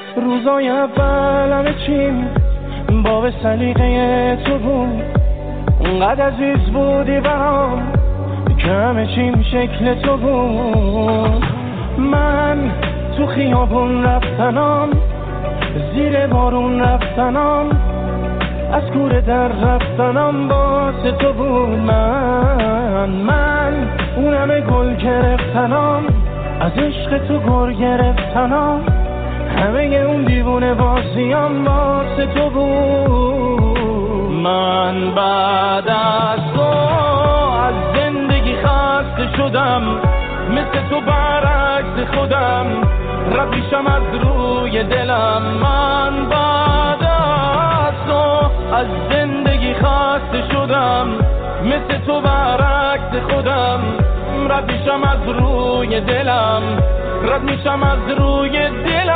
روزای اول همه چیم با سلیقه تو بود، اونقدر عزیز بودی برام که همه چیم شکل تو بود. من تو خیابون رفتنام، زیر بارون رفتنام، از کوره در رفتنام واسه تو بود. من اون همه گل گرفتنام، از عشق تو گر گرفتنام، همه اون دیوونه بازیام واسه تو بود. من بعد از تو از زندگی خسته شدم، مثل تو برعکس خودم رفیشم از روی دلم. من بعد از تو از زندگی خسته شدم، مثل تو برعکس خودم رفیشم از روی دلم، رد میشم از روی دلم.